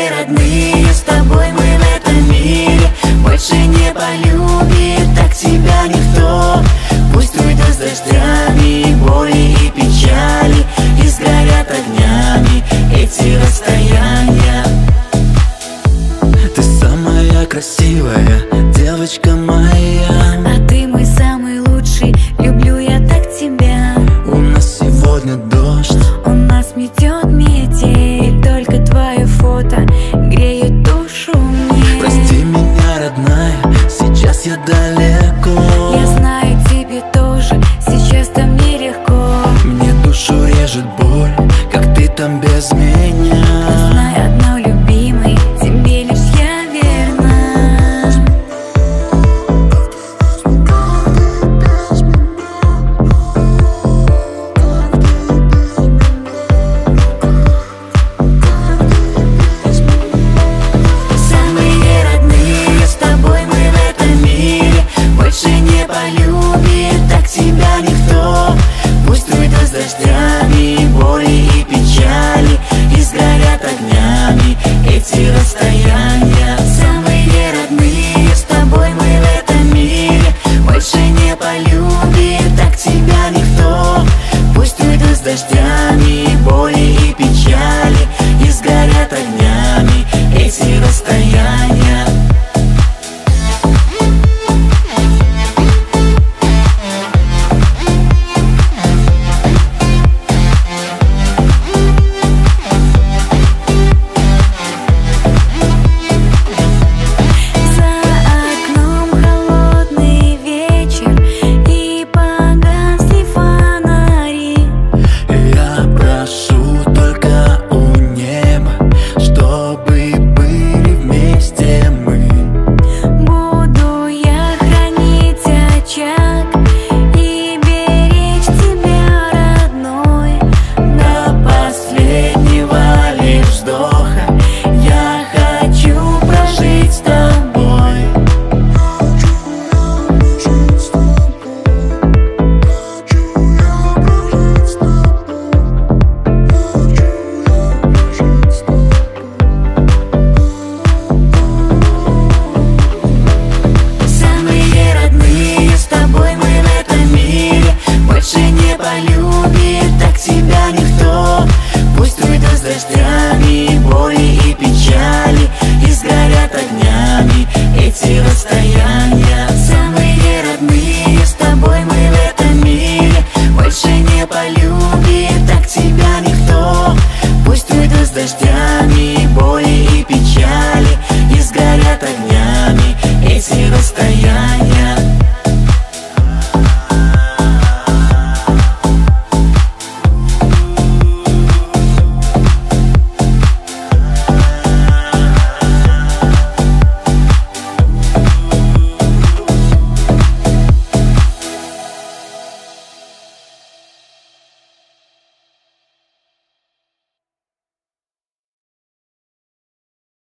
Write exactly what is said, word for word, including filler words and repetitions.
все родные, с тобой мы в этом мире. Больше не полюбит так тебя никто. Пусть уйдут с дождями боли и печали, и сгорят огнями эти расстояния. Ты самая красивая девочка моя, а ты мой самый лучший, люблю я так тебя. У нас сегодня дождь, у нас метет метель, только твое фото греет